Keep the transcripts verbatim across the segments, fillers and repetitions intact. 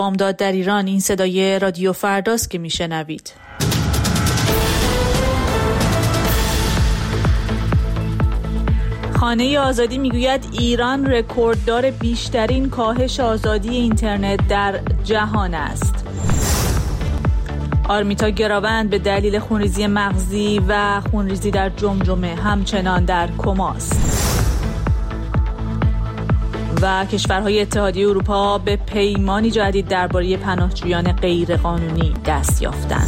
بامداد در ایران. این صدای رادیو فرداست که میشنوید. خانه آزادی میگوید ایران رکورددار بیشترین کاهش آزادی اینترنت در جهان است. آرمیتا گراوند به دلیل خونریزی مغزی و خونریزی در جمجمه همچنان در کماست. و کشورهای اتحادیه اروپا به پیمانی جدید درباره پناهجویان غیرقانونی دست یافتند.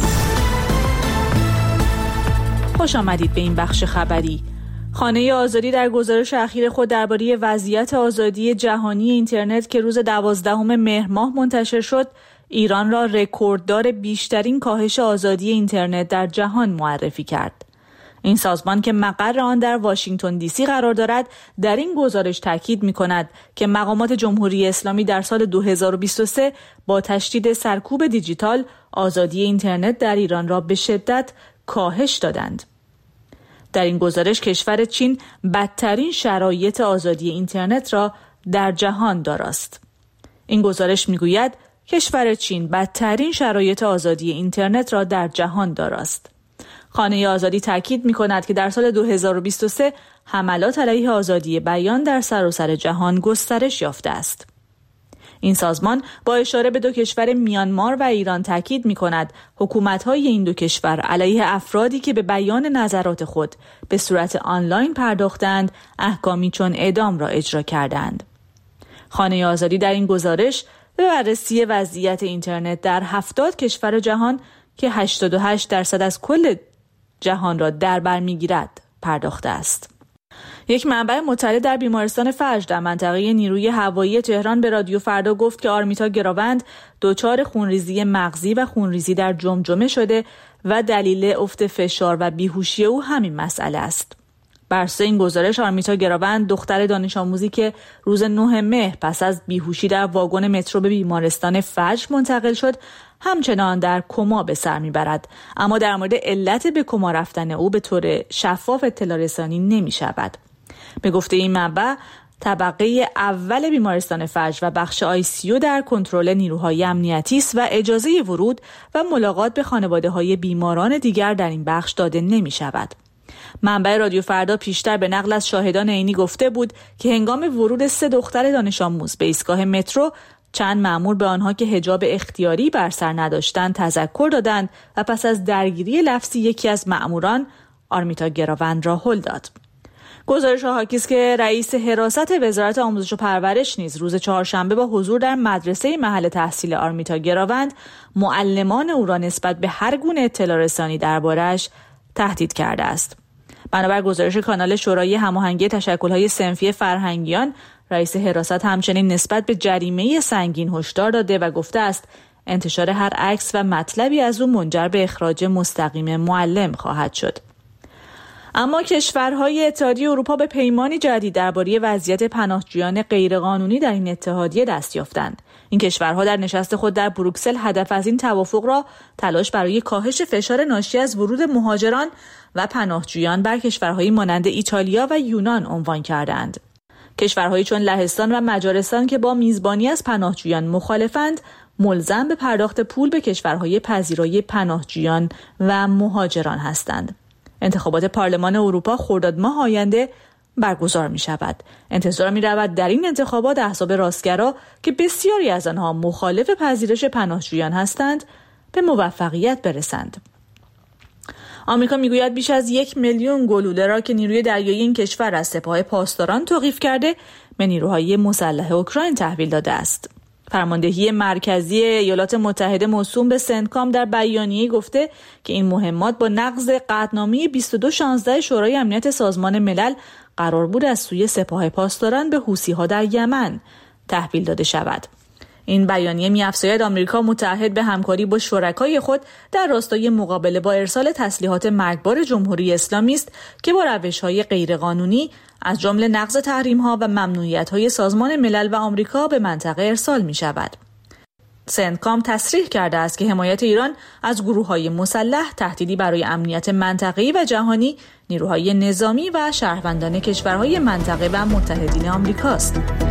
خوش آمدید به این بخش خبری. خانه آزادی در گزارش اخیر خود درباره وضعیت آزادی جهانی اینترنت که روز دوازدهم مهر ماه منتشر شد، ایران را رکورددار بیشترین کاهش آزادی اینترنت در جهان معرفی کرد. این سازمان که مقر آن در واشنگتن دی سی قرار دارد، در این گزارش تاکید می‌کند که مقامات جمهوری اسلامی در سال دو هزار و بیست و سه با تشدید سرکوب دیجیتال آزادی اینترنت در ایران را به شدت کاهش دادند. در این گزارش کشور چین بدترین شرایط آزادی اینترنت را در جهان داراست. این گزارش می‌گوید کشور چین بدترین شرایط آزادی اینترنت را در جهان داراست. خانه آزادی تاکید می‌کند که در سال دو هزار و بیست و سه حملات علیه آزادی بیان در سراسر جهان گسترش یافته است. این سازمان با اشاره به دو کشور میانمار و ایران تاکید می‌کند حکومت‌های این دو کشور علیه افرادی که به بیان نظرات خود به صورت آنلاین پرداختند، احکامی چون اعدام را اجرا کردند. خانه آزادی در این گزارش به بررسی وضعیت اینترنت در هفتاد کشور جهان که هشتاد و هشت درصد از کل جهان را در بر می‌گیرد پرداخته است. یک منبع مطلع در بیمارستان فجر در منطقه نیروی هوایی تهران به رادیو فردا گفت که آرمیتا گراوند دچار خونریزی مغزی و خونریزی در جمجمه شده و دلیل افت فشار و بیهوشی او همین مسئله است. بر اساس این گزارش آرمیتا گراوند دختر دانش آموزی که روز نه مهر پس از بیهوشی در واگن مترو به بیمارستان فجر منتقل شد، همچنان در کما به سر میبرد، اما در مورد علت به کما رفتن او به طور شفاف اطلاع رسانی نمی شود. به گفته این منبع، طبقه اول بیمارستان فجر و بخش آی سی یو در کنترل نیروهای امنیتی است و اجازه ورود و ملاقات به خانواده‌های بیماران دیگر در این بخش داده نمی شود. منبع رادیو فردا پیشتر به نقل از شاهدان عینی گفته بود که هنگام ورود سه دختر دانش آموز به ایستگاه مترو، چند مأمور به آنها که حجاب اختیاری بر سر نداشتند تذکر دادند و پس از درگیری لفظی یکی از مأموران آرمیتا گراوند را هل داد. گزارش حاکی است که رئیس حراست وزارت آموزش و پرورش نیز روز چهارشنبه با حضور در مدرسه محل تحصیل آرمیتا گراوند معلمان او را نسبت به هر گونه اطلاع رسانی درباره‌اش تهدید کرده است. بنابر گزارش کانال شورای هماهنگی تشکل‌های صنفی فرهنگیان، رئیس حراست همچنین نسبت به جریمه سنگین هشدار داده و گفته است انتشار هر عکس و مطلبی از او منجر به اخراج مستقیم معلم خواهد شد. اما کشورهای اتحادیه اروپا به پیمانی جدید درباره وضعیت پناهجویان غیرقانونی در این اتحادیه دست یافتند. این کشورها در نشست خود در بروکسل هدف از این توافق را تلاش برای کاهش فشار ناشی از ورود مهاجران و پناهجویان بر کشورهای مانند ایتالیا و یونان عنوان کردند. کشورهایی چون لهستان و مجارستان که با میزبانی از پناهجویان مخالفند، ملزم به پرداخت پول به کشورهای پذیرای پناهجویان و مهاجران هستند. انتخابات پارلمان اروپا خرداد ماه آینده برگزار می شود. انتظار می رود در این انتخابات احزاب راستگرا که بسیاری از آنها مخالف پذیرش پناهجویان هستند به موفقیت برسند. آمریکا میگوید بیش از یک میلیون گلوله را که نیروی دریایی این کشور از سپاه پاسداران توقیف کرده به نیروهای مسلح اوکراین تحویل داده است. فرماندهی مرکزی ایالات متحده موسوم به سنتکام در بیانیه‌ای گفته که این مهمات با نقض قطعنامه بیست و دو شانزده شورای امنیت سازمان ملل قرار بود از سوی سپاه پاسداران به حوثی‌ها در یمن تحویل داده شود. این بیانیه می‌افزاید آمریکا متعهد به همکاری با شرکای خود در راستای مقابله با ارسال تسلیحات مرگبار جمهوری اسلامی است که با روش‌های غیرقانونی از جمله نقض تحریم‌ها و ممنوعیت‌های سازمان ملل و آمریکا به منطقه ارسال می‌شود. سنتکام تصریح کرده است که حمایت ایران از گروه‌های مسلح تهدیدی برای امنیت منطقه‌ای و جهانی، نیروهای نظامی و شهروندان کشورهای منطقه و متحدین آمریکاست.